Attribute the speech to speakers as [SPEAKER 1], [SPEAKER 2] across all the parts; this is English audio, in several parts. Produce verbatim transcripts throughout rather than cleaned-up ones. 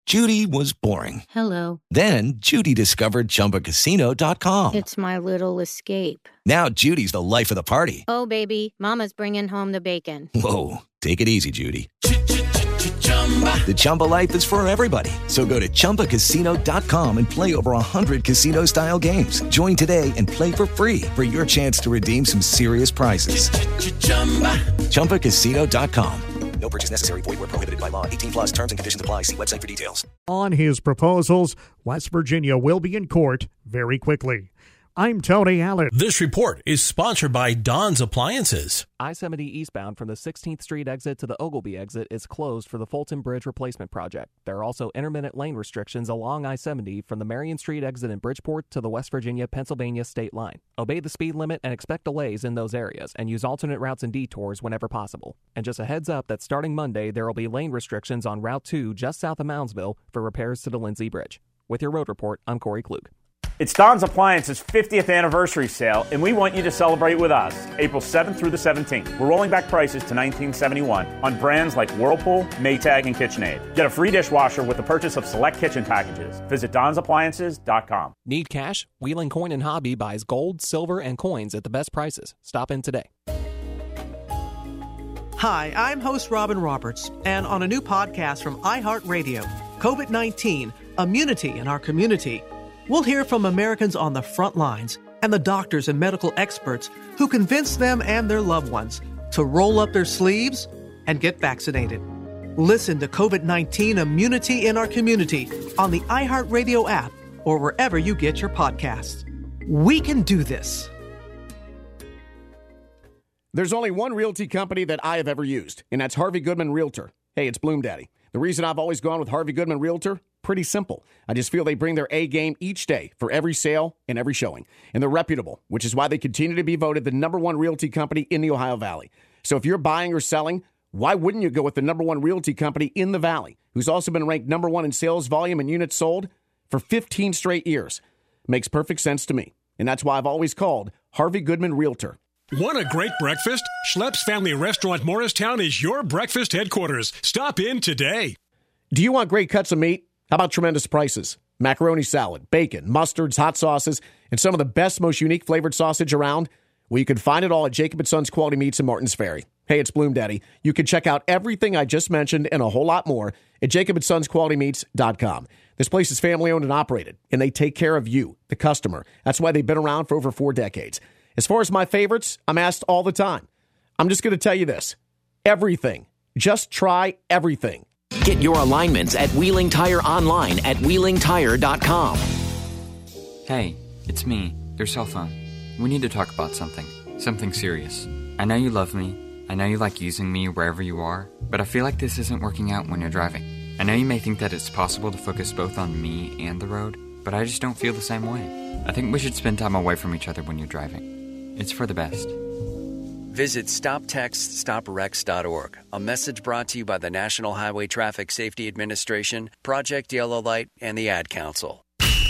[SPEAKER 1] Judy was boring.
[SPEAKER 2] Hello.
[SPEAKER 1] Then Judy discovered Chumba Casino dot com.
[SPEAKER 2] It's my little escape.
[SPEAKER 1] Now Judy's the life of the party.
[SPEAKER 2] Oh, baby, mama's bringing home the bacon.
[SPEAKER 1] Whoa, take it easy, Judy. The Chumba life is for everybody. So go to Chumba Casino dot com and play over one hundred casino-style games. Join today and play for free for your chance to redeem some serious prizes. Chumba Casino dot com. No purchase necessary. Void where prohibited by law. eighteen plus terms and conditions apply. See website for details.
[SPEAKER 3] On his proposals, West Virginia will be in court very quickly. I'm Tony Allen.
[SPEAKER 4] This report is sponsored by Don's Appliances.
[SPEAKER 5] I seventy eastbound from the sixteenth Street exit to the Ogilvie exit is closed for the Fulton Bridge replacement project. There are also intermittent lane restrictions along I seventy from the Marion Street exit in Bridgeport to the West Virginia-Pennsylvania state line. Obey the speed limit and expect delays in those areas, and use alternate routes and detours whenever possible. And just a heads up that starting Monday, there will be lane restrictions on Route two just south of Moundsville for repairs to the Lindsay Bridge. With your road report, I'm Corey Klug.
[SPEAKER 6] It's Don's Appliances' fiftieth anniversary sale, and we want you to celebrate with us April seventh through the seventeenth. We're rolling back prices to nineteen seventy-one on brands like Whirlpool, Maytag, and KitchenAid. Get a free dishwasher with the purchase of select kitchen packages. Visit Don's Appliances dot com.
[SPEAKER 5] Need cash? Wheeling Coin and Hobby buys gold, silver, and coins at the best prices. Stop in today.
[SPEAKER 7] Hi, I'm host Robin Roberts, and on a new podcast from iHeartRadio, COVID nineteen, Immunity in Our Community, we'll hear from Americans on the front lines and the doctors and medical experts who convince them and their loved ones to roll up their sleeves and get vaccinated. Listen to COVID nineteen Immunity in Our Community on the iHeartRadio app or wherever you get your podcasts. We can do this.
[SPEAKER 8] There's only one realty company that I have ever used, and that's Harvey Goodman Realtor. Hey, it's Bloom Daddy. The reason I've always gone with Harvey Goodman Realtor? Pretty simple. I just feel they bring their A game each day for every sale and every showing. And they're reputable, which is why they continue to be voted the number one realty company in the Ohio Valley. So if you're buying or selling, why wouldn't you go with the number one realty company in the Valley, who's also been ranked number one in sales volume and units sold for fifteen straight years? Makes perfect sense to me. And that's why I've always called Harvey Goodman Realtor.
[SPEAKER 9] Want a great breakfast? Schlepp's Family Restaurant Morristown is your breakfast headquarters. Stop in today.
[SPEAKER 8] Do you want great cuts of meat? How about tremendous prices? Macaroni salad, bacon, mustards, hot sauces, and some of the best, most unique flavored sausage around? Well, you can find it all at Jacob and Sons Quality Meats in Martins Ferry. Hey, it's Bloom Daddy. You can check out everything I just mentioned and a whole lot more at Jacob and Sons Quality Meats dot com. This place is family-owned and operated, and they take care of you, the customer. That's why they've been around for over four decades. As far as my favorites, I'm asked all the time. I'm just going to tell you this. Everything. Just try everything.
[SPEAKER 10] Get your alignments at Wheeling Tire online at wheeling tire dot com.
[SPEAKER 11] Hey, it's me, your cell phone. We need to talk about something. Something serious. I know you love me. I know you like using me wherever you are, but I feel like this isn't working out when you're driving. I know you may think that it's possible to focus both on me and the road, but I just don't feel the same way. I think we should spend time away from each other when you're driving. It's for the best.
[SPEAKER 12] Visit stop text stop wrecks dot org. A message brought to you by the National Highway Traffic Safety Administration, Project Yellow Light, and the Ad Council.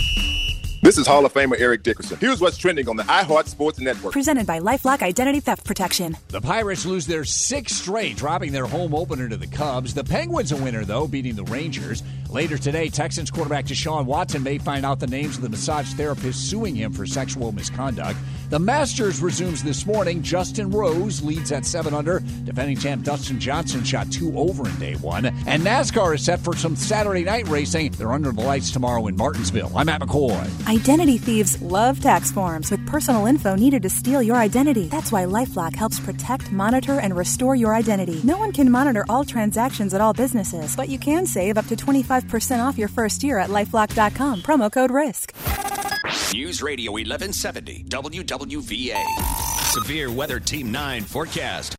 [SPEAKER 13] This is Hall of Famer Eric Dickerson. Here's what's trending on the iHeart Sports Network.
[SPEAKER 14] Presented by LifeLock Identity Theft Protection.
[SPEAKER 15] The Pirates lose their sixth straight, dropping their home opener to the Cubs. The Penguins a winner, though, beating the Rangers. Later today, Texans quarterback Deshaun Watson may find out the names of the massage therapists suing him for sexual misconduct. The Masters resumes this morning. Justin Rose leads at seven under. Defending champ Dustin Johnson shot two over in day one. And NASCAR is set for some Saturday night racing. They're under the lights tomorrow in Martinsville. I'm Matt McCoy.
[SPEAKER 14] Identity thieves love tax forms with personal info needed to steal your identity. That's why LifeLock helps protect, monitor, and restore your identity. No one can monitor all transactions at all businesses, but you can save up to twenty-five percent off your first year at lifelock dot com. Promo code RISK.
[SPEAKER 16] News Radio eleven seventy, W W V A. Severe Weather Team nine forecast.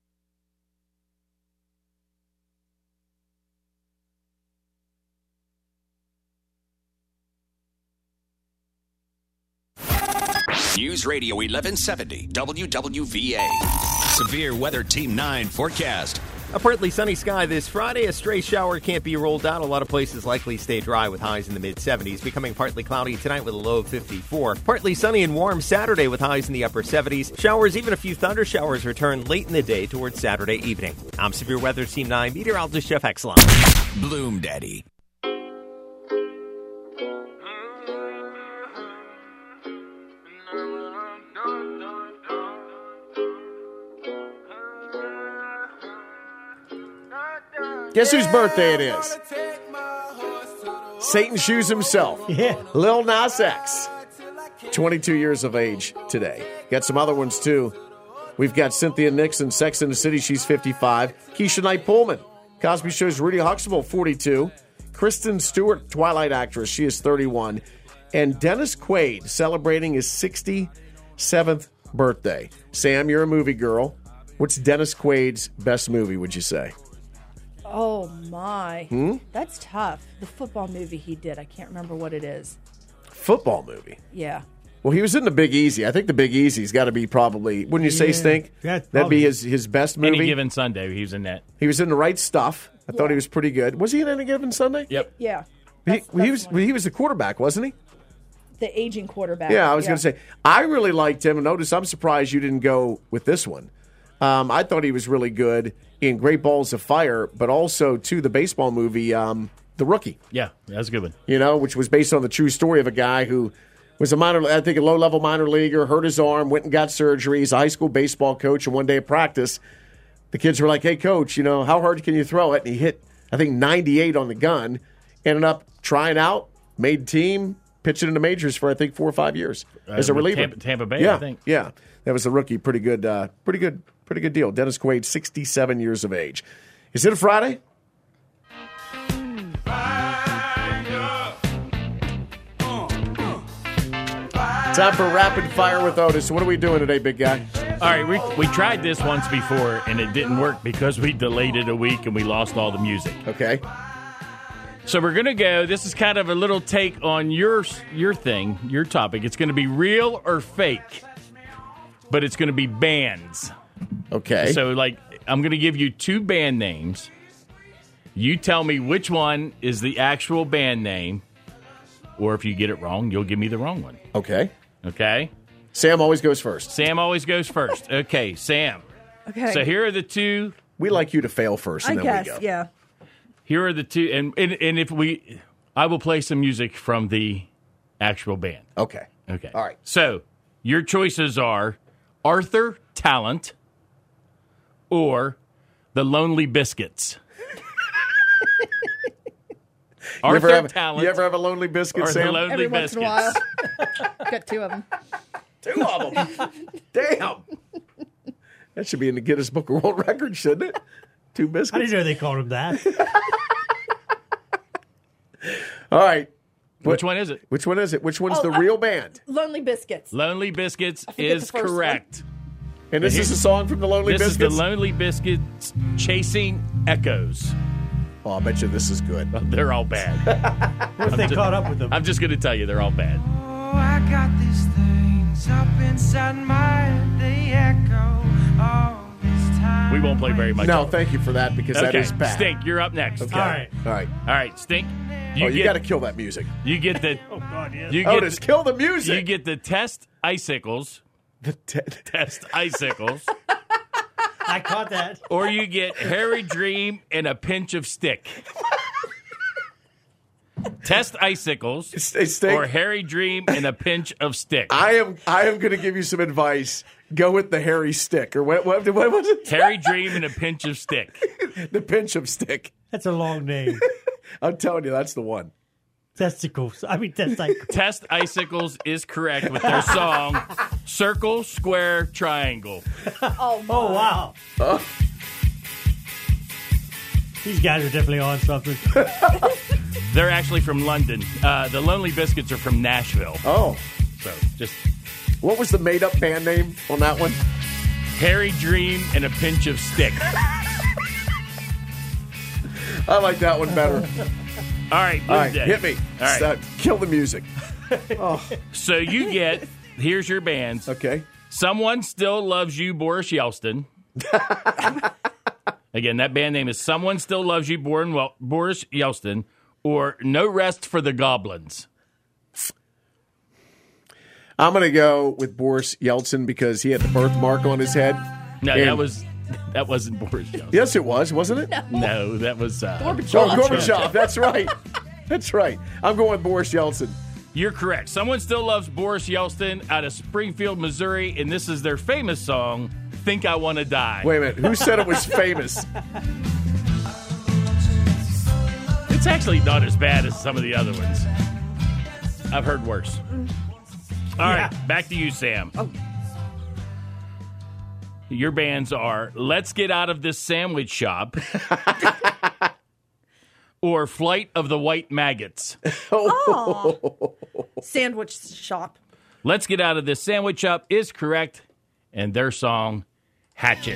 [SPEAKER 16] News Radio eleven seventy, W W V A. Severe Weather Team nine forecast.
[SPEAKER 17] A partly sunny sky this Friday. A stray shower can't be rolled out. A lot of places likely stay dry with highs in the mid-seventies. Becoming partly cloudy tonight with a low of fifty-four. Partly sunny and warm Saturday with highs in the upper seventies. Showers, even a few thunder showers, return late in the day towards Saturday evening. I'm Severe Weather Team nine meteorologist Jeff Exelon.
[SPEAKER 16] Bloom Daddy.
[SPEAKER 8] Guess whose birthday it is? Satan Shoes himself.
[SPEAKER 3] Yeah.
[SPEAKER 8] Lil Nas X. twenty-two years of age today. Got some other ones, too. We've got Cynthia Nixon, Sex and the City. She's fifty-five. Keisha Knight Pullman. Cosby Show's Rudy Huxtable, forty-two. Kristen Stewart, Twilight actress. She is thirty-one. And Dennis Quaid celebrating his sixty-seventh birthday. Sam, you're a movie girl. What's Dennis Quaid's best movie, would you say?
[SPEAKER 18] Oh, my.
[SPEAKER 8] Hmm?
[SPEAKER 18] That's tough. The football movie he did. I can't remember what it is.
[SPEAKER 8] Football movie?
[SPEAKER 18] Yeah.
[SPEAKER 8] Well, he was in The Big Easy. I think The Big Easy's got to be probably, wouldn't you say,
[SPEAKER 19] Yeah.
[SPEAKER 8] Stink?
[SPEAKER 19] That's
[SPEAKER 8] That'd
[SPEAKER 19] probably-
[SPEAKER 8] be his, his best movie?
[SPEAKER 19] Any Given Sunday, he was in that.
[SPEAKER 8] He was in The Right Stuff. I thought he was pretty good. Was he in Any Given Sunday?
[SPEAKER 19] Yep.
[SPEAKER 18] Yeah.
[SPEAKER 8] He, he was he was the quarterback, wasn't he?
[SPEAKER 18] The aging quarterback.
[SPEAKER 8] Yeah, I was going to say. I really liked him. And notice, I'm surprised you didn't go with this one. Um, I thought he was really good in Great Balls of Fire, but also, too, the baseball movie, um, The Rookie.
[SPEAKER 19] Yeah, that's a good one.
[SPEAKER 8] You know, which was based on the true story of a guy who was a minor, I think a low-level minor leaguer, hurt his arm, went and got surgery. He's a high school baseball coach, and one day at practice, the kids were like, hey, coach, you know, how hard can you throw it? And he hit, I think, ninety-eight on the gun, ended up trying out, made team, pitched it in the majors for, I think, four or five years
[SPEAKER 19] Uh,
[SPEAKER 8] as a
[SPEAKER 19] with
[SPEAKER 8] reliever.
[SPEAKER 19] Tampa, Tampa Bay,
[SPEAKER 8] yeah,
[SPEAKER 19] I think.
[SPEAKER 8] Yeah, that was a rookie. Pretty good, uh, pretty good, pretty good deal. Dennis Quaid, sixty-seven years of age. Is it a Friday? Time for Rapid Fire with Otis. What are we doing today, big guy?
[SPEAKER 19] All right, we, we tried this once before, and it didn't work because we delayed it a week and we lost all the music.
[SPEAKER 8] Okay.
[SPEAKER 19] So we're going to go, this is kind of a little take on your your thing, your topic. It's going to be real or fake, but it's going to be bands.
[SPEAKER 8] Okay.
[SPEAKER 19] So, like, I'm going to give you two band names. You tell me which one is the actual band name, or if you get it wrong, you'll give me the wrong one.
[SPEAKER 8] Okay.
[SPEAKER 19] Okay?
[SPEAKER 8] Sam always goes first.
[SPEAKER 19] Sam always goes first. Okay, Sam.
[SPEAKER 18] Okay.
[SPEAKER 19] So here are the two.
[SPEAKER 8] We like you to fail first, and
[SPEAKER 18] I
[SPEAKER 8] then
[SPEAKER 18] guess,
[SPEAKER 8] we go.
[SPEAKER 18] yeah.
[SPEAKER 19] Here are the two, and, and and if we, I will play some music from the actual band.
[SPEAKER 8] Okay.
[SPEAKER 19] Okay.
[SPEAKER 8] All right.
[SPEAKER 19] So your choices are Arthur Talent or the Lonely Biscuits.
[SPEAKER 8] You ever,
[SPEAKER 19] Arthur
[SPEAKER 8] have,
[SPEAKER 19] Talent.
[SPEAKER 8] you ever have a Lonely Biscuit,
[SPEAKER 19] or the
[SPEAKER 8] Sam?
[SPEAKER 19] Lonely
[SPEAKER 18] Every once in a while.
[SPEAKER 19] Biscuits.
[SPEAKER 18] Got two of them.
[SPEAKER 8] Two of them. Damn. That should be in the Guinness Book of World Records, shouldn't it? Two biscuits.
[SPEAKER 3] I didn't know they called him that.
[SPEAKER 8] All right.
[SPEAKER 19] Which one is it?
[SPEAKER 8] Which one is it? Which one's
[SPEAKER 18] Oh,
[SPEAKER 8] the
[SPEAKER 18] I-
[SPEAKER 8] real band?
[SPEAKER 18] Lonely Biscuits.
[SPEAKER 19] Lonely Biscuits
[SPEAKER 18] forget
[SPEAKER 19] is
[SPEAKER 18] the first
[SPEAKER 19] correct.
[SPEAKER 8] And this is a song from the Lonely
[SPEAKER 19] This
[SPEAKER 8] Biscuits?
[SPEAKER 19] is the Lonely Biscuits Chasing Echoes.
[SPEAKER 8] Oh, I bet you this is good.
[SPEAKER 19] They're all bad.
[SPEAKER 3] What if
[SPEAKER 19] I'm
[SPEAKER 3] they
[SPEAKER 19] ju-
[SPEAKER 3] caught up with them?
[SPEAKER 19] I'm just going to tell you, they're all bad.
[SPEAKER 20] Oh, I got these things up inside my head. They echo all this time.
[SPEAKER 19] We won't play very much.
[SPEAKER 8] No,
[SPEAKER 19] of it.
[SPEAKER 8] thank you for that because that
[SPEAKER 19] Okay,
[SPEAKER 8] is bad.
[SPEAKER 19] Stink, you're up next.
[SPEAKER 8] Okay.
[SPEAKER 3] All right.
[SPEAKER 8] All right.
[SPEAKER 19] All right, Stink.
[SPEAKER 8] You, oh, you
[SPEAKER 19] get,
[SPEAKER 8] got to kill that music.
[SPEAKER 19] You get the.
[SPEAKER 3] Oh, God, yes.
[SPEAKER 19] You get
[SPEAKER 8] Otis,
[SPEAKER 19] the,
[SPEAKER 8] kill the music.
[SPEAKER 19] You get the Test Icicles.
[SPEAKER 8] The te-
[SPEAKER 19] Test Icicles.
[SPEAKER 3] I caught that.
[SPEAKER 19] Or you get Harry Dream and a pinch of stick. Test Icicles.
[SPEAKER 8] Stay- stay-
[SPEAKER 19] Or Harry Dream and a pinch of stick.
[SPEAKER 8] I am I am going to give you some advice. Go with the hairy stick. Or what, what, what was it?
[SPEAKER 19] Harry Dream and a pinch of stick.
[SPEAKER 8] The pinch of stick.
[SPEAKER 3] That's a long name.
[SPEAKER 8] I'm telling you, that's the one.
[SPEAKER 3] Testicles. I mean, testicles.
[SPEAKER 19] Test Icicles is correct with their song Circle, Square, Triangle.
[SPEAKER 18] Oh, my.
[SPEAKER 3] Oh, wow.
[SPEAKER 8] Uh,
[SPEAKER 3] These guys are definitely on something.
[SPEAKER 19] They're actually from London. Uh, the Lonely Biscuits are from Nashville.
[SPEAKER 8] oh.
[SPEAKER 19] So just
[SPEAKER 8] What was the made-up band name on that one?
[SPEAKER 19] Harry Dream and a pinch of stick.
[SPEAKER 8] I like that one better.
[SPEAKER 19] All right,
[SPEAKER 8] All right,
[SPEAKER 19] Day.
[SPEAKER 8] hit me.
[SPEAKER 19] All right.
[SPEAKER 8] Stop. Kill the music. Oh,
[SPEAKER 19] So you get, here's your bands.
[SPEAKER 8] okay.
[SPEAKER 19] Someone Still Loves You, Boris Yeltsin. Again, that band name is Someone Still Loves You, Boris Wel- Boris Yeltsin. Or No Rest for the Goblins.
[SPEAKER 8] I'm going to go with Boris Yeltsin because he had the birthmark on his head.
[SPEAKER 19] No,
[SPEAKER 8] And-
[SPEAKER 19] that was that wasn't Boris Yeltsin.
[SPEAKER 8] Yes, it was, wasn't it?
[SPEAKER 19] No, that was uh,
[SPEAKER 18] Gorbachev.
[SPEAKER 8] Oh, Gorbachev. That's right. That's right. I'm going with Boris Yeltsin.
[SPEAKER 19] You're correct. Someone Still Loves Boris Yeltsin out of Springfield, Missouri, and this is their famous song, Think I Want to Die.
[SPEAKER 8] Wait a minute. Who said it was famous?
[SPEAKER 19] It's actually not as bad as some of the other ones. I've heard worse. All right, back to you, Sam.
[SPEAKER 18] Oh.
[SPEAKER 19] Your bands are Let's Get Out of This Sandwich Shop or Flight of the White Maggots.
[SPEAKER 18] Oh. Sandwich shop.
[SPEAKER 19] Let's Get Out of This Sandwich Shop is correct, and their song, Hatchet.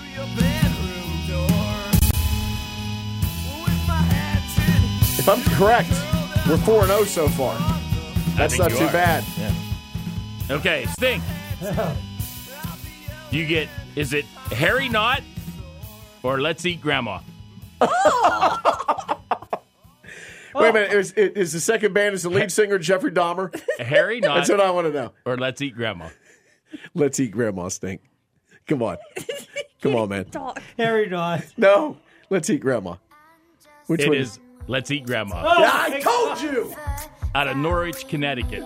[SPEAKER 8] If I'm correct, we're four and oh so far. That's not too
[SPEAKER 19] are.
[SPEAKER 8] bad.
[SPEAKER 19] Yeah. Okay, Stink. You get, is it Harry Knott or Let's Eat Grandma?
[SPEAKER 18] Oh.
[SPEAKER 8] Wait a minute. Is, is the second band is the lead singer Jeffrey Dahmer?
[SPEAKER 19] Harry Knott.
[SPEAKER 8] That's what I want to know.
[SPEAKER 19] Or Let's Eat Grandma.
[SPEAKER 8] Let's Eat Grandma, Stink. Come on. Come on, man.
[SPEAKER 2] Harry Knott.
[SPEAKER 8] No. Let's Eat Grandma. Which
[SPEAKER 19] It
[SPEAKER 8] one
[SPEAKER 19] is Let's Eat Grandma.
[SPEAKER 8] Oh, yeah, I told you.
[SPEAKER 19] Out of Norwich, Connecticut.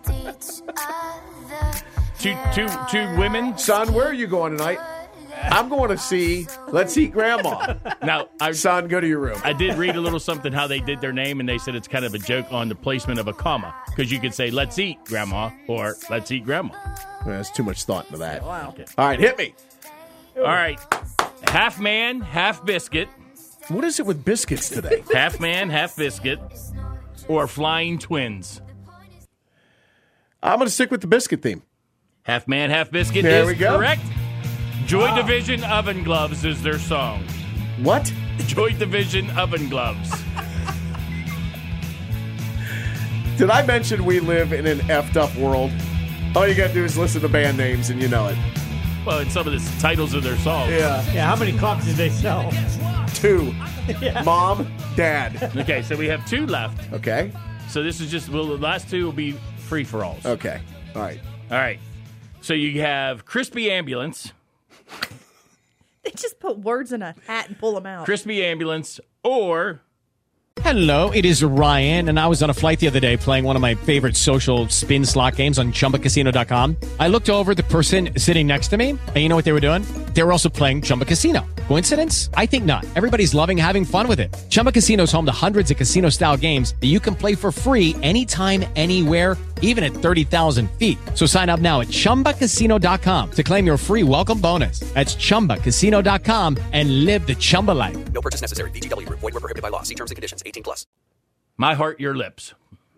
[SPEAKER 19] two, two, two women.
[SPEAKER 8] Son, where are you going tonight? I'm going to see Let's Eat Grandma.
[SPEAKER 19] Now, I,
[SPEAKER 8] Son, go to your room.
[SPEAKER 19] I did read a little something how they did their name, and they said it's kind of a joke on the placement of a comma. Because you could say, Let's Eat Grandma, or Let's Eat Grandma.
[SPEAKER 8] Well, there's too much thought into that.
[SPEAKER 18] Wow.
[SPEAKER 19] Okay.
[SPEAKER 8] All right, hit me.
[SPEAKER 19] All right. Half man, half biscuit.
[SPEAKER 8] What is it with biscuits today?
[SPEAKER 19] Half man, half biscuit. Or Flying Twins.
[SPEAKER 8] I'm going to stick with the biscuit theme.
[SPEAKER 19] Half man, half biscuit
[SPEAKER 8] There
[SPEAKER 19] is
[SPEAKER 8] we go.
[SPEAKER 19] correct. Joy
[SPEAKER 8] Wow.
[SPEAKER 19] Division Oven Gloves is their song.
[SPEAKER 8] What?
[SPEAKER 19] Joy Division Oven Gloves.
[SPEAKER 8] Did I mention we live in an effed up world? All you got to do is listen to band names and you know it.
[SPEAKER 19] Well, in some of the titles of their songs.
[SPEAKER 8] Yeah.
[SPEAKER 2] Yeah, how many copies did they sell?
[SPEAKER 8] Two.
[SPEAKER 2] Yeah.
[SPEAKER 8] Mom, Dad.
[SPEAKER 19] Okay, so we have two left.
[SPEAKER 8] Okay.
[SPEAKER 19] So this is just, well, the last two will be free-for-alls.
[SPEAKER 8] Okay. All right.
[SPEAKER 19] All right. So you have Crispy Ambulance.
[SPEAKER 18] They just put words in a hat and pull them out.
[SPEAKER 19] Crispy Ambulance or...
[SPEAKER 21] Hello, it is Ryan, and I was on a flight the other day playing one of my favorite social spin slot games on Chumba Casino dot com. I looked over at the person sitting next to me, and you know what they were doing? They were also playing Chumba Casino. Coincidence? I think not. Everybody's loving having fun with it. Chumba Casino is home to hundreds of casino-style games that you can play for free anytime, anywhere, even at thirty thousand feet. So sign up now at Chumba Casino dot com to claim your free welcome bonus. That's Chumba Casino dot com and live the Chumba life.
[SPEAKER 22] No purchase necessary. V G W. Void where prohibited by law. See terms and conditions. eighteen plus.
[SPEAKER 19] My Heart, Your Lips.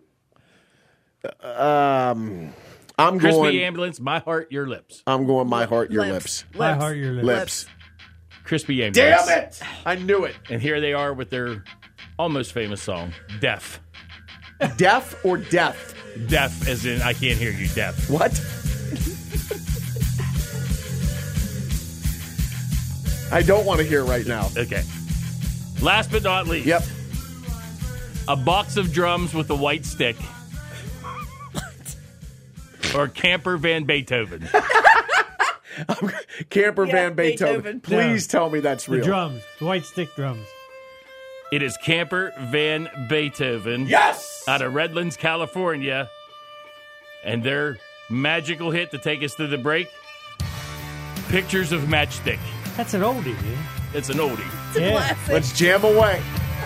[SPEAKER 8] Um, I'm
[SPEAKER 19] Crispy
[SPEAKER 8] going.
[SPEAKER 19] Ambulance, My Heart, Your Lips.
[SPEAKER 8] I'm going. My heart, your
[SPEAKER 18] Lips.
[SPEAKER 8] lips.
[SPEAKER 2] My Heart, Your Lips.
[SPEAKER 8] Lips.
[SPEAKER 19] Crispy Ambulance.
[SPEAKER 8] Damn it! I knew it.
[SPEAKER 19] And here they are with their almost famous song, Deaf.
[SPEAKER 8] Deaf or death?
[SPEAKER 19] Deaf as in, I can't hear you, deaf.
[SPEAKER 8] What? I don't want to hear right now.
[SPEAKER 19] Okay. Last but not least.
[SPEAKER 8] Yep.
[SPEAKER 19] A Box of Drums with a White Stick. Or Camper Van Beethoven.
[SPEAKER 8] Camper
[SPEAKER 18] Yeah,
[SPEAKER 8] Van Beethoven.
[SPEAKER 18] Beethoven.
[SPEAKER 8] Please tell me that's
[SPEAKER 2] The
[SPEAKER 8] real.
[SPEAKER 2] drums. The white stick drums.
[SPEAKER 19] It is Camper Van Beethoven.
[SPEAKER 8] Yes!
[SPEAKER 19] Out of Redlands, California. And their magical hit to take us to the break, Pictures of Matchstick.
[SPEAKER 2] That's an oldie, man.
[SPEAKER 19] It's an oldie.
[SPEAKER 18] It's a
[SPEAKER 2] Yeah.
[SPEAKER 18] classic.
[SPEAKER 8] Let's jam away.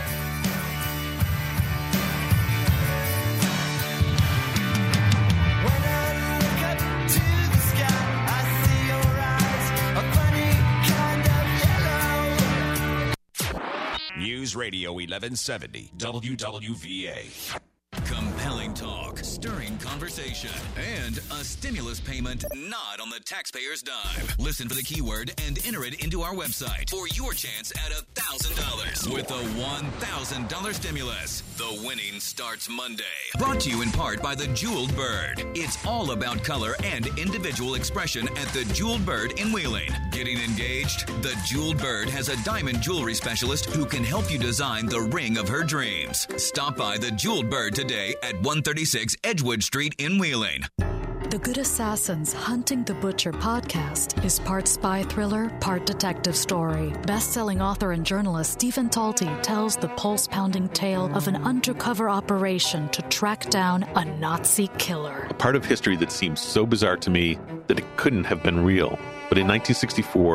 [SPEAKER 16] News Radio eleven seventy W W V A.
[SPEAKER 23] Compelling talk, stirring conversation, and a stimulus payment not on the taxpayer's dime. Listen for the keyword and enter it into our website for your chance at a thousand dollars with a one thousand dollar stimulus. The winning starts Monday. Brought to you in part by the Jeweled Bird. It's all about color and individual expression at the Jeweled Bird in Wheeling. Getting engaged? The Jeweled Bird has a diamond jewelry specialist who can help you design the ring of her dreams. Stop by the Jeweled Bird today at one thirty-six Edgewood Street in Wheeling.
[SPEAKER 24] The Good Assassins Hunting the Butcher podcast is part spy thriller, part detective story. Best-selling author and journalist Stephen Talty tells the pulse-pounding tale of an undercover operation to track down a Nazi killer.
[SPEAKER 25] A part of history that seems so bizarre to me that it couldn't have been real. But in nineteen sixty-four,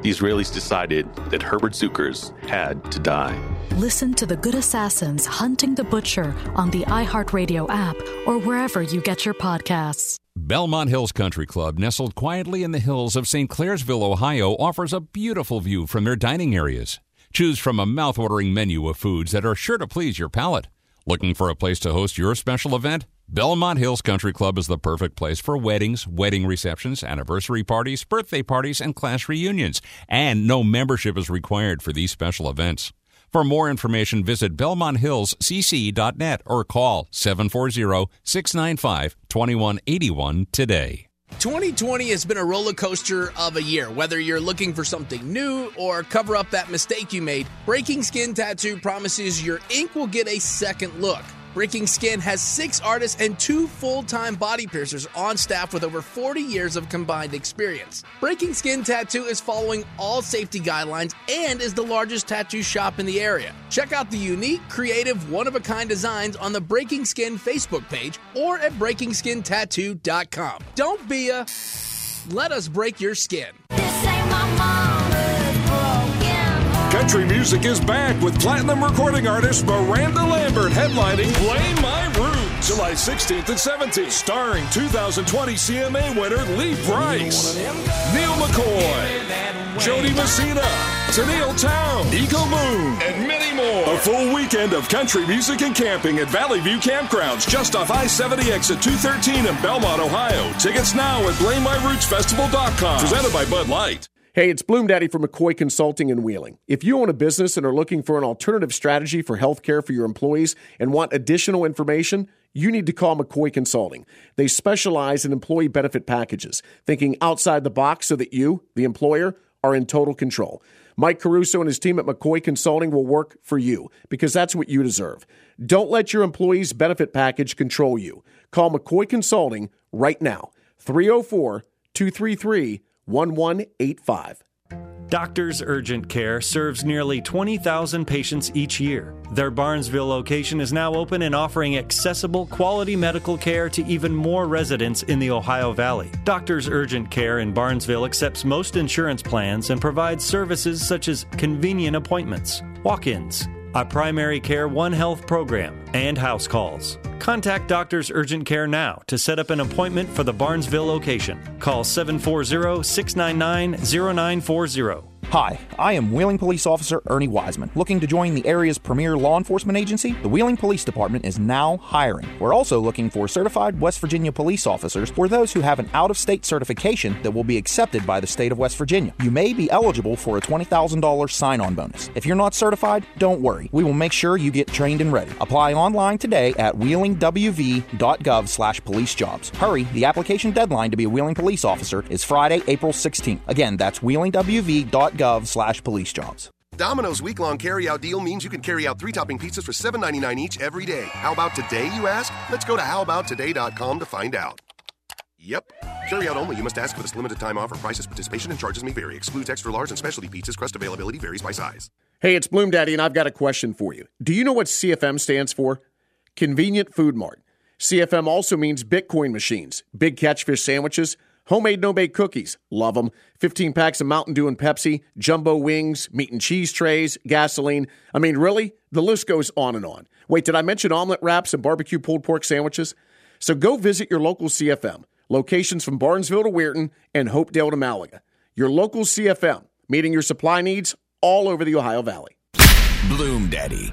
[SPEAKER 1] the Israelis decided that Herbert Zuckers had to die.
[SPEAKER 24] Listen to The Good Assassins Hunting the Butcher on the iHeartRadio app or wherever you get your podcasts.
[SPEAKER 4] Belmont Hills Country Club, nestled quietly in the hills of Saint Clairsville, Ohio, offers a beautiful view from their dining areas. Choose from a mouth-watering menu of foods that are sure to please your palate. Looking for a place to host your special event? Belmont Hills Country Club is the perfect place for weddings, wedding receptions, anniversary parties, birthday parties, and class reunions. And no membership is required for these special events. For more information, visit belmont hills c c dot net or call seven four zero, six nine five, two one eight one today.
[SPEAKER 5] twenty twenty has been a roller coaster of a year. Whether you're looking for something new or cover up that mistake you made, Breaking Skin Tattoo promises your ink will get a second look. Breaking Skin has six artists and two full-time body piercers on staff with over forty years of combined experience. Breaking Skin Tattoo is following all safety guidelines and is the largest tattoo shop in the area. Check out the unique, creative, one-of-a-kind designs on the Breaking Skin Facebook page or at breaking skin tattoo dot com. Don't be a... Let us break your skin.
[SPEAKER 6] Country music is back with platinum recording artist Miranda Lambert headlining Blame My Roots July sixteenth and seventeenth, starring two thousand twenty C M A winner Lee Brice, Neil McCoy, Jody Messina, Tennille Town, Eagle Moon, and many more. A full weekend of country music and camping at Valley View Campgrounds just off I seventy exit two thirteen in Belmont, Ohio. Tickets now at blame my roots festival dot com. Presented by Bud Light.
[SPEAKER 8] Hey, it's Bloom Daddy from McCoy Consulting in Wheeling. If you own a business and are looking for an alternative strategy for health care for your employees and want additional information, you need to call McCoy Consulting. They specialize in employee benefit packages, thinking outside the box so that you, the employer, are in total control. Mike Caruso and his team at McCoy Consulting will work for you because that's what you deserve. Don't let your employee's benefit package control you. Call McCoy Consulting right now, three oh four, two three three, one one eight five.
[SPEAKER 25] Doctors Urgent Care serves nearly twenty thousand patients each year. Their Barnesville location is now open and offering accessible, quality medical care to even more residents in the Ohio Valley. Doctors Urgent Care in Barnesville accepts most insurance plans and provides services such as convenient appointments, walk-ins, a primary care One Health program, and house calls. Contact Doctors Urgent Care now to set up an appointment for the Barnesville location. Call seven four zero, six nine nine, zero nine four zero.
[SPEAKER 26] Hi, I am Wheeling Police Officer Ernie Wiseman. Looking to join the area's premier law enforcement agency? The Wheeling Police Department is now hiring. We're also looking for certified West Virginia police officers or those who have an out-of-state certification that will be accepted by the state of West Virginia. You may be eligible for a twenty thousand dollars sign-on bonus. If you're not certified, don't worry. We will make sure you get trained and ready. Apply online today at wheeling w v dot gov slash police jobs. Hurry, the application deadline to be a Wheeling police officer is Friday, April sixteenth. Again, that's wheeling w v dot gov slash police jobs.
[SPEAKER 27] Domino's week-long carry-out deal means you can carry out three-topping pizzas for seven ninety-nine each every day. How about today, you ask? Let's go to how about today dot com to find out. Yep. Carry out only. You must ask for this limited time offer. Prices, participation, and charges may vary. Excludes extra large and specialty pizzas. Crust availability varies by size.
[SPEAKER 8] Hey, it's Bloom Daddy, and I've got a question for you. Do you know what C F M stands for? Convenient Food Mart. C F M also means Bitcoin machines, big catchfish sandwiches, homemade no-bake cookies, love them, fifteen packs of Mountain Dew and Pepsi, jumbo wings, meat and cheese trays, gasoline. I mean, really? The list goes on and on. Wait, did I mention omelet wraps and barbecue pulled pork sandwiches? So go visit your local C F M. Locations from Barnesville to Weirton and Hopedale to Malaga. Your local C F M, meeting your supply needs all over the Ohio Valley.
[SPEAKER 16] Bloom Daddy.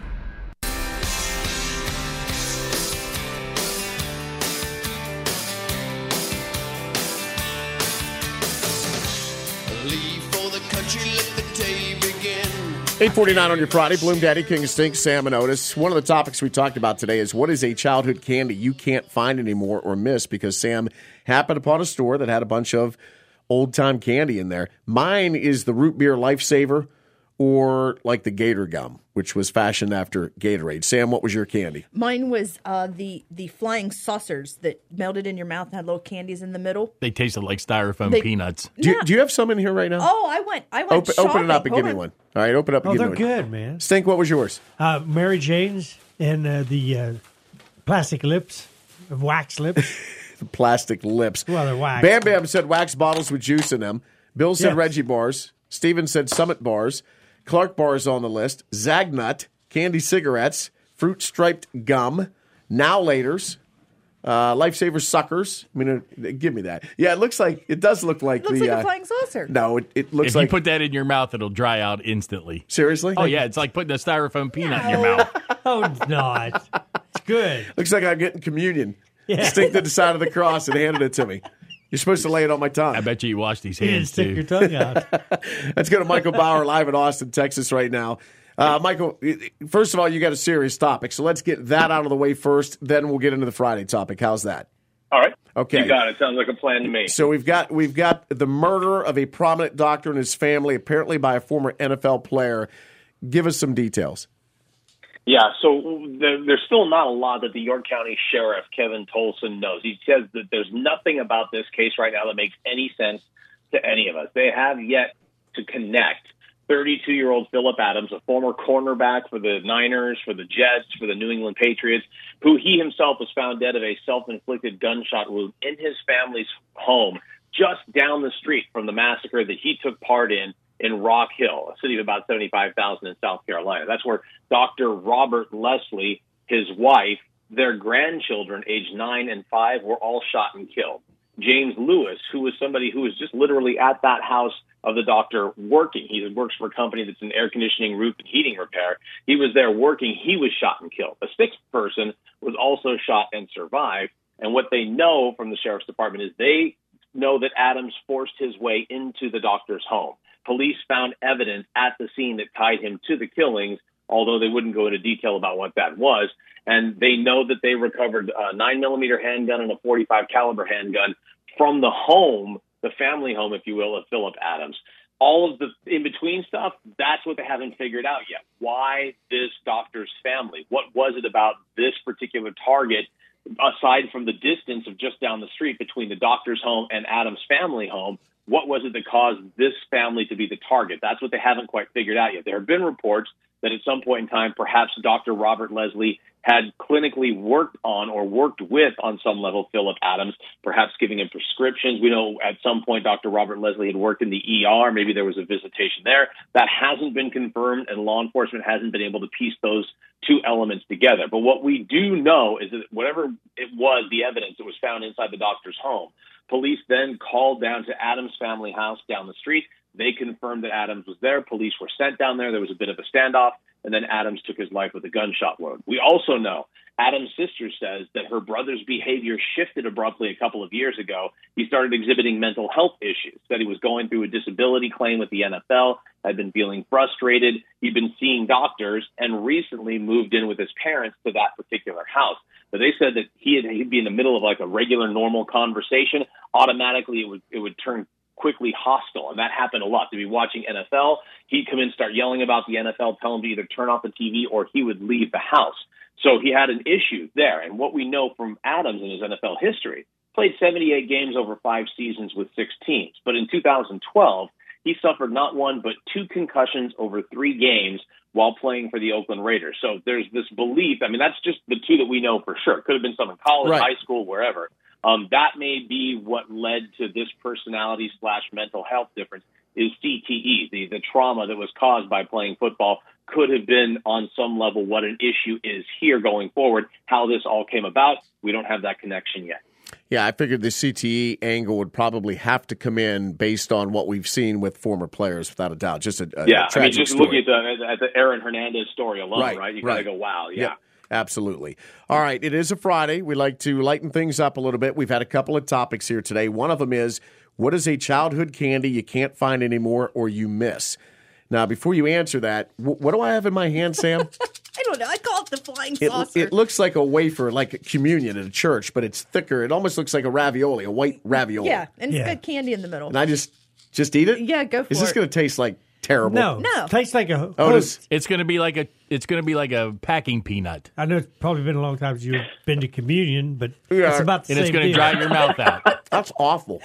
[SPEAKER 8] eight forty-nine on your Friday. Bloom Daddy, King of Stink, Sam and Otis. One of the topics we talked about today is what is a childhood candy you can't find anymore or miss because Sam happened upon a store that had a bunch of old-time candy in there. Mine is the root beer Lifesaver or like the Gator gum, which was fashioned after Gatorade. Sam, what was your candy?
[SPEAKER 18] Mine was uh, the the flying saucers that melted in your mouth and had little candies in the middle.
[SPEAKER 19] They tasted like styrofoam
[SPEAKER 18] They-
[SPEAKER 19] peanuts.
[SPEAKER 8] Do you, do you have some in here right now?
[SPEAKER 18] Oh, I went. I went.
[SPEAKER 8] Open, open it up and
[SPEAKER 18] shopping.
[SPEAKER 8] give me one. All right, open up and
[SPEAKER 2] Oh,
[SPEAKER 8] give
[SPEAKER 2] they're
[SPEAKER 8] me one.
[SPEAKER 2] good, man.
[SPEAKER 8] Stink, what was yours?
[SPEAKER 2] Uh, Mary Jane's and uh, the uh, plastic lips, wax lips.
[SPEAKER 8] The plastic lips.
[SPEAKER 2] Well, they're wax.
[SPEAKER 8] Bam Bam said wax bottles with juice in them. Bill said
[SPEAKER 2] Yes.
[SPEAKER 8] Reggie bars. Steven said Summit bars. Clark bar is on the list. Zagnut, candy cigarettes, fruit striped gum, now laters, uh, Lifesaver suckers. I mean, uh, give me that. Yeah, it looks like it does look like
[SPEAKER 18] Looks
[SPEAKER 8] the
[SPEAKER 18] like a
[SPEAKER 8] uh,
[SPEAKER 18] flying saucer.
[SPEAKER 8] No, it, it looks
[SPEAKER 19] if
[SPEAKER 8] like
[SPEAKER 19] you put that in your mouth, it'll dry out instantly.
[SPEAKER 8] Seriously?
[SPEAKER 19] Oh yeah, it's like putting a styrofoam peanut in your mouth.
[SPEAKER 2] Oh, it's not. It's good.
[SPEAKER 8] looks like I'm getting communion.
[SPEAKER 2] Yeah.
[SPEAKER 8] Stick to the side of the cross and handed it to me. You're supposed to lay it on my tongue.
[SPEAKER 19] I bet you you wash these
[SPEAKER 2] You didn't
[SPEAKER 19] hands
[SPEAKER 2] stick
[SPEAKER 19] too.
[SPEAKER 2] your tongue out.
[SPEAKER 8] Let's go to Michael Bauer live in Austin, Texas right now. Uh, Michael, first of all, you got a serious topic, so let's get that out of the way first. Then we'll get into the Friday topic. How's that?
[SPEAKER 7] All right.
[SPEAKER 8] Okay.
[SPEAKER 7] You got it. Sounds like a plan to me.
[SPEAKER 8] So we've got we've got the murder of a prominent doctor and his family, apparently by a former N F L player. Give us some details.
[SPEAKER 7] Yeah, so there, there's still not a lot that the York County Sheriff, Kevin Tolson, knows. He says that there's nothing about this case right now that makes any sense to any of us. They have yet to connect thirty-two-year-old Philip Adams, a former cornerback for the Niners, for the Jets, for the New England Patriots, who he himself was found dead of a self-inflicted gunshot wound in his family's home just down the street from the massacre that he took part in in Rock Hill, a city of about seventy-five thousand in South Carolina. That's where Doctor Robert Leslie, his wife, their grandchildren, aged nine and five, were all shot and killed. James Lewis, who was somebody who was just literally at that house of the doctor working. He works for a company that's in air conditioning, roof, and heating repair. He was there working. He was shot and killed. A sixth person was also shot and survived. And what they know from the sheriff's department is they know that Adams forced his way into the doctor's home. Police found evidence at the scene that tied him to the killings, although they wouldn't go into detail about what that was. And they know that they recovered a nine millimeter handgun and a forty-five caliber handgun from the home, the family home, if you will, of Philip Adams. All of the in-between stuff, that's what they haven't figured out yet. Why this doctor's family? What was it about this particular target, aside from the distance of just down the street between the doctor's home and Adams' family home? What was it that caused this family to be the target? That's what they haven't quite figured out yet. There have been reports that at some point in time, perhaps Doctor Robert Leslie had clinically worked on or worked with, on some level, Philip Adams, perhaps giving him prescriptions. We know at some point Doctor Robert Leslie had worked in the E R. Maybe there was a visitation there. That hasn't been confirmed, and law enforcement hasn't been able to piece those two elements together. But what we do know is that whatever it was, the evidence that was found inside the doctor's home, police then called down to Adams' family house down the street. They confirmed that Adams was there. Police were sent down there. There was a bit of a standoff, and then Adams took his life with a gunshot wound. We also know Adams' sister says that her brother's behavior shifted abruptly a couple of years ago. He started exhibiting mental health issues, that he was going through a disability claim with the N F L, had been feeling frustrated. He'd been seeing doctors and recently moved in with his parents to that particular house. But they said that he had, he'd be in the middle of like a regular, normal conversation. Automatically, it would it would turn quickly hostile, and that happened a lot. To be watching N F L, he'd come in, start yelling about the N F L, tell him to either turn off the T V or he would leave the house. So he had an issue there. And what we know from Adams in his N F L history, played seventy-eight games over five seasons with six teams. But in two thousand twelve, he suffered not one but two concussions over three games while playing for the Oakland Raiders. So there's this belief. I mean, that's just the two that we know for sure. It could have been some in college,
[SPEAKER 8] Right.
[SPEAKER 7] high school, wherever. Um, that may be what led to this personality slash mental health difference is C T E. The, the trauma that was caused by playing football could have been on some level what an issue is here going forward. How this all came about, we don't have that connection yet.
[SPEAKER 8] Yeah, I figured the C T E angle would probably have to come in based on what we've seen with former players, without a doubt. Just a, a
[SPEAKER 7] yeah,
[SPEAKER 8] a
[SPEAKER 7] I mean,
[SPEAKER 8] tragic
[SPEAKER 7] just
[SPEAKER 8] story.
[SPEAKER 7] looking at the, at the Aaron Hernandez story alone, right?
[SPEAKER 8] Right,
[SPEAKER 7] You got to
[SPEAKER 8] right.
[SPEAKER 7] go, wow, yeah.
[SPEAKER 8] Yep, absolutely. All right, it is a Friday. We like to lighten things up a little bit. We've had a couple of topics here today. One of them is, what is a childhood candy you can't find anymore or you miss? Now, before you answer that, wh- what do I have in my hand, Sam?
[SPEAKER 18] I don't know. I call it the flying
[SPEAKER 8] It,
[SPEAKER 18] saucer.
[SPEAKER 8] it looks like a wafer, like a communion at a church, but it's thicker. It almost looks like a ravioli, a white ravioli.
[SPEAKER 18] yeah, and
[SPEAKER 2] Yeah.
[SPEAKER 18] it's got candy in the middle.
[SPEAKER 8] And I just just eat it?
[SPEAKER 18] Yeah, go for
[SPEAKER 8] Is this
[SPEAKER 18] it.
[SPEAKER 8] going to taste like terrible?
[SPEAKER 2] No,
[SPEAKER 18] No.
[SPEAKER 2] tastes like a.
[SPEAKER 8] Oh, does-
[SPEAKER 19] It's going to be like a. It's going to be like a packing peanut,
[SPEAKER 2] I know it's probably been a long time since you've been to communion, but
[SPEAKER 8] Yeah.
[SPEAKER 2] it's about the
[SPEAKER 19] and
[SPEAKER 2] same
[SPEAKER 19] it's going to
[SPEAKER 2] deal.
[SPEAKER 19] dry your mouth out.
[SPEAKER 8] That's awful.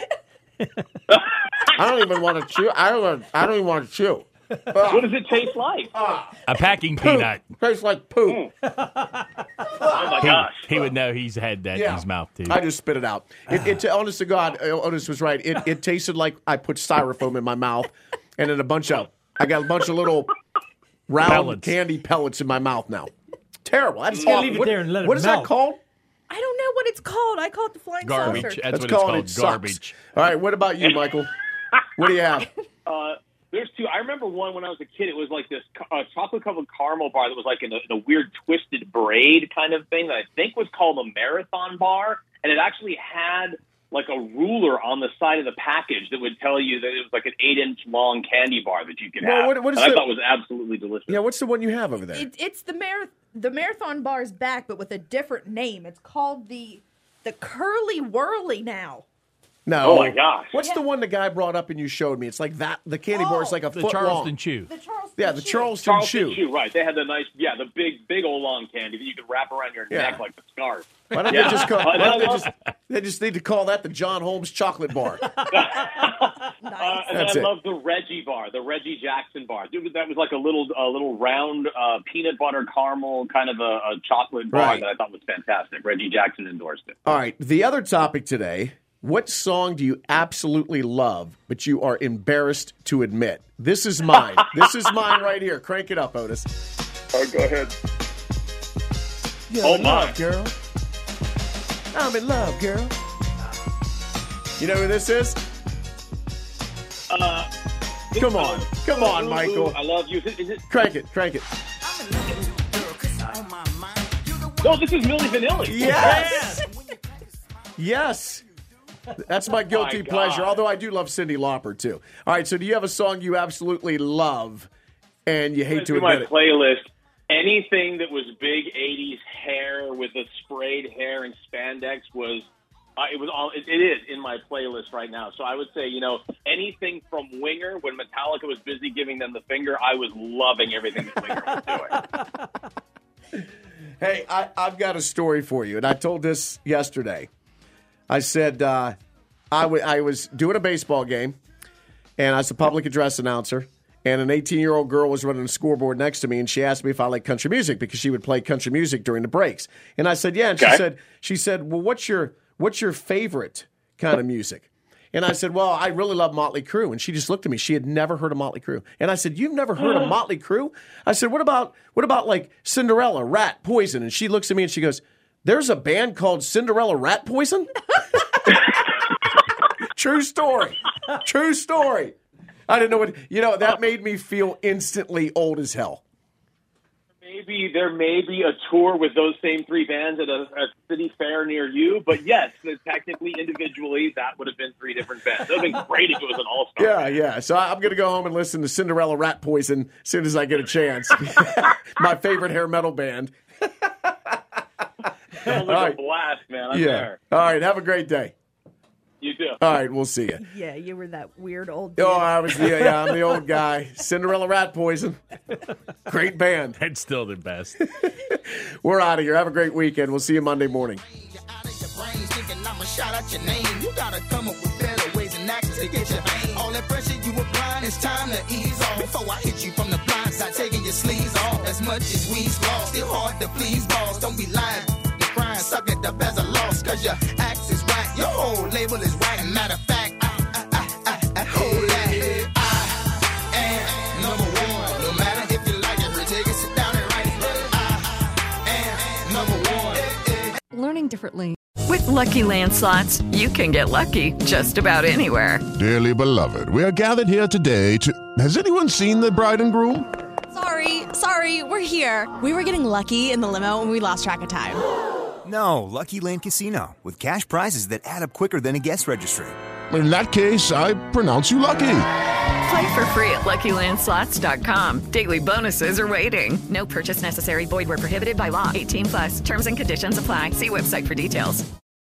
[SPEAKER 8] I don't even want to chew. I don't. want- I don't even want to chew.
[SPEAKER 7] What does it taste like?
[SPEAKER 19] A packing peanut.
[SPEAKER 8] Tastes like poop.
[SPEAKER 7] Oh, my
[SPEAKER 19] He,
[SPEAKER 7] gosh.
[SPEAKER 19] he would know he's had that in
[SPEAKER 8] Yeah.
[SPEAKER 19] his mouth too.
[SPEAKER 8] I just spit it out. It, it, honest to God, uh, Otis was right. It, it tasted like I put styrofoam in my mouth. and then a bunch of I got a bunch of little round
[SPEAKER 19] Pellets.
[SPEAKER 8] candy pellets in my mouth now. Terrible. That's
[SPEAKER 2] You can't
[SPEAKER 8] awful.
[SPEAKER 2] leave it
[SPEAKER 8] What,
[SPEAKER 2] there and let it
[SPEAKER 8] what is that
[SPEAKER 2] melt.
[SPEAKER 8] called?
[SPEAKER 18] I don't know what it's called. I call it the flying
[SPEAKER 19] Garbage.
[SPEAKER 18] saucer.
[SPEAKER 19] That's, what
[SPEAKER 8] called
[SPEAKER 19] it's
[SPEAKER 8] it
[SPEAKER 19] called.
[SPEAKER 8] sucks.
[SPEAKER 19] Garbage.
[SPEAKER 8] All right. What about you, Michael? What do you have?
[SPEAKER 7] Uh, there's two. I remember one when I was a kid. It was like this uh, chocolate-covered caramel bar that was like in a, in a weird twisted braid kind of thing that I think was called a marathon bar, and it actually had like a ruler on the side of the package that would tell you that it was like an eight-inch long candy bar that you could
[SPEAKER 8] Well,
[SPEAKER 7] have.
[SPEAKER 8] what- what is
[SPEAKER 7] and I
[SPEAKER 8] the-
[SPEAKER 7] thought was absolutely delicious.
[SPEAKER 8] Yeah. What's the one you have over there?
[SPEAKER 18] It, it's the mar- the marathon bar is back, but with a different name. It's called the the Curly Whirly now.
[SPEAKER 8] No.
[SPEAKER 7] Oh, my gosh.
[SPEAKER 8] What's the one the guy brought up and you showed me? It's like that. The candy bar is like a
[SPEAKER 19] The
[SPEAKER 8] foot
[SPEAKER 19] Charleston
[SPEAKER 8] long.
[SPEAKER 19] Chew.
[SPEAKER 18] The Charleston
[SPEAKER 8] Yeah, the
[SPEAKER 18] Chew.
[SPEAKER 8] Charleston,
[SPEAKER 7] Charleston
[SPEAKER 8] Chew.
[SPEAKER 7] Chew, right? They had the nice, yeah, the big, big old long candy that you could wrap around your
[SPEAKER 8] Yeah.
[SPEAKER 7] neck like a scarf.
[SPEAKER 8] Why don't
[SPEAKER 7] Yeah.
[SPEAKER 8] they just call?
[SPEAKER 7] Uh,
[SPEAKER 8] Why don't they
[SPEAKER 7] I
[SPEAKER 8] just? They just need to call that the John Holmes chocolate bar.
[SPEAKER 7] Uh, and
[SPEAKER 8] That's
[SPEAKER 7] then
[SPEAKER 8] it.
[SPEAKER 7] I love the Reggie bar, the Reggie Jackson bar. Dude, that was like a little, a little round uh, peanut butter caramel kind of a, a chocolate bar
[SPEAKER 8] Right.
[SPEAKER 7] that I thought was fantastic. Reggie Jackson endorsed it.
[SPEAKER 8] All right. The other topic today. What song do you absolutely love, but you are embarrassed to admit? This is mine. This is mine right here. Crank it up, Otis.
[SPEAKER 7] All right, go ahead.
[SPEAKER 8] You're
[SPEAKER 7] Oh,
[SPEAKER 8] in
[SPEAKER 7] my.
[SPEAKER 8] love, girl. I'm in love, girl. You know who this is?
[SPEAKER 7] Uh,
[SPEAKER 8] Come on. Come on,
[SPEAKER 7] Ooh,
[SPEAKER 8] Michael.
[SPEAKER 7] Ooh, I love you. Is it, is it,
[SPEAKER 8] Crank it. Crank it.
[SPEAKER 7] no, this is Milli Vanilli.
[SPEAKER 8] Yes. Yes. That's my guilty
[SPEAKER 7] My God.
[SPEAKER 8] pleasure, although I do love Cyndi Lauper, too. All right, so do you have a song you absolutely love and you hate
[SPEAKER 7] Let's
[SPEAKER 8] to
[SPEAKER 7] do my
[SPEAKER 8] admit it?
[SPEAKER 7] playlist. Anything that was big eighties hair with the sprayed hair and spandex was, uh, it was all, it, it is in my playlist right now. So I would say, you know, anything from Winger, when Metallica was busy giving them the finger, I was loving everything that Winger was doing.
[SPEAKER 8] Hey, I, I've got a story for you, and I told this yesterday. I said uh, I, w- I was doing a baseball game, and I was a public address announcer, and an eighteen-year-old girl was running a scoreboard next to me, and she asked me if I like country music because she would play country music during the breaks. And I said, yeah. And she
[SPEAKER 7] Okay.
[SPEAKER 8] said, she said, well, what's your what's your favorite kind of music? And I said, well, I really love Motley Crue. And she just looked at me. She had never heard of Motley Crue. And I said, you've never heard of Motley Crue? I said, what about what about like Cinderella, Rat, Poison? And she looks at me and she goes, there's a band called Cinderella Rat Poison? True story. True story. I didn't know what, you know, that made me feel instantly old as hell.
[SPEAKER 7] Maybe there may be a tour with those same three bands at a, a city fair near you, but yes, technically, individually, that would have been three different bands. That would have been great if it was an all-star.
[SPEAKER 8] Yeah, yeah. So I'm going to go home and listen to Cinderella Rat Poison as soon as I get a chance. My favorite hair metal band.
[SPEAKER 7] Sounds like a blast, man. I'm
[SPEAKER 8] yeah.
[SPEAKER 7] there.
[SPEAKER 8] All right. Have a great day.
[SPEAKER 7] You too.
[SPEAKER 8] All right. We'll see you.
[SPEAKER 18] Yeah, you were that weird old.
[SPEAKER 8] Oh,
[SPEAKER 18] dude.
[SPEAKER 8] I was, yeah, yeah, I'm the old guy. Cinderella Rat Poison. Great band.
[SPEAKER 19] That's still the best.
[SPEAKER 8] We're out of here. Have a great weekend. We'll see you Monday morning.
[SPEAKER 9] I'ma shout out your name. You gotta come up with better ways and actions to get your aim. All that pressure you applying, it's time to ease off. Before I hit you from the blind side, taking your sleeves off. As much as we lost, still hard to please boss. Don't be lying, the crying, suck it up as a loss. Cause your axe is right, your whole label is right. And matter of fact, I, I, I, I, I hold that. I am number one. No matter if you like it or take it, sit down and write it. I am number one.
[SPEAKER 10] Learning differently. With Lucky Land Slots, you can get lucky just about anywhere.
[SPEAKER 11] Dearly beloved, we are gathered here today to... Has anyone seen the bride and groom?
[SPEAKER 12] Sorry, sorry, we're here. We were getting lucky in the limo and we lost track of time.
[SPEAKER 13] No, Lucky Land Casino, with cash prizes that add up quicker than a guest registry.
[SPEAKER 11] In that case, I pronounce you lucky.
[SPEAKER 10] Play for free at Lucky Land Slots dot com. Daily bonuses are waiting. No purchase necessary. Void where prohibited by law. eighteen plus. Terms and conditions apply. See website for details.